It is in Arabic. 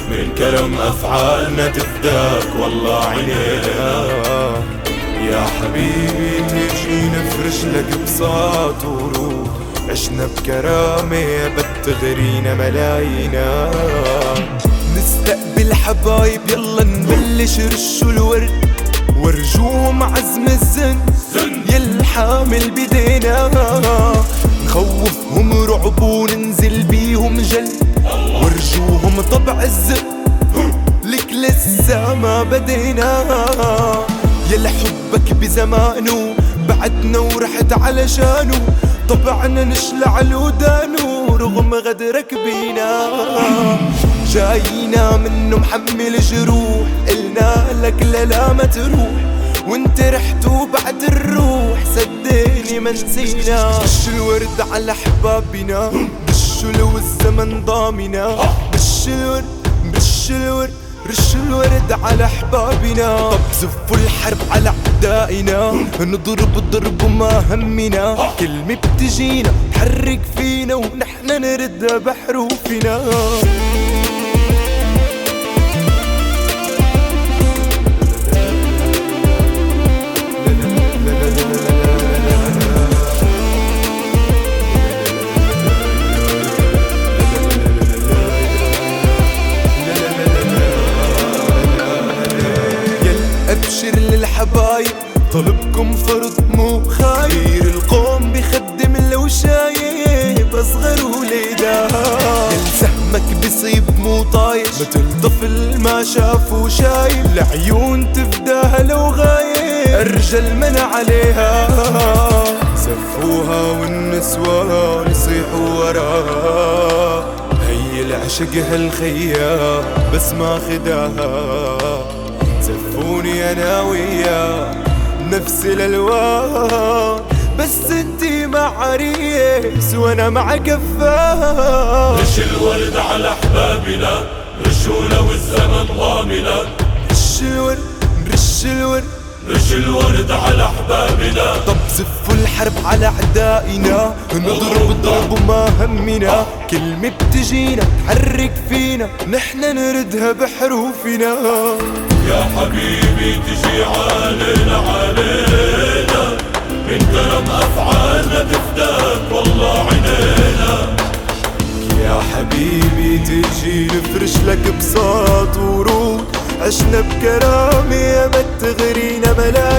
من كرم أفعالنا تفداك والله عينينا. يا حبيبي تيجي نفرش لك بساط ورود، عشنا بكرامة بتغرينا ملاينا. نستقبل حبايب يلا نبلش رشوا الورد، ورجوهم عزم الزن يلحامل بدينا. نخوفهم رعب وننزل بيهم جل، ورجوهم طبع الزق لك لسه ما بدينا. يلا حبك بزمانه بعدنا ورحت علشانه، طبعنا نشلع الودانه رغم غدرك بينا. جاينا منه محمل جروح، قلنا لك لا ما تروح، وانت رحت وبعد الروح صدقني ما نسينا. رش الورد على احبابنا، رشوا لو الزمن ضامنا. رش الورد رش الورد رش الورد على احبابنا. طب زفوا الحرب على اعدائنا، نضرب الضرب ما همنا. كلمة بتجينا تحرك فينا ونحن نردها بحروفنا. أبشر للحبايب طلبكم فرض مو خايب، القوم بخدم لو شايب أصغر وليدا. سهمك بصيب مو طايش مثل طفل ما شاف وشايب، العيون تفداها لو غايب الرجل من عليها. سفوها والنسوان يصيحوا وراها، هي العشق هالخيا بس ما خداها. زفوني انا وياه نفس الالوان، بس انتي مع عريس وانا مع كفاه. رش الورد على احبابنا، رشوا لو الزمن ضامنا. رش الورد رش الورد رش الورد على احبابنا. طب زفوا الحرب على اعدائنا، نضرب الضرب ما همنا. كلمة بتجينا تحرك فينا نحن نردها بحروفنا. يا حبيبي تجي علينا علينا، من كرم أفعالنا تفداك والله عينينا. يا حبيبي تجي نفرش لك بساط ورود، عشنا بكرامة ما تغرينا ملاك.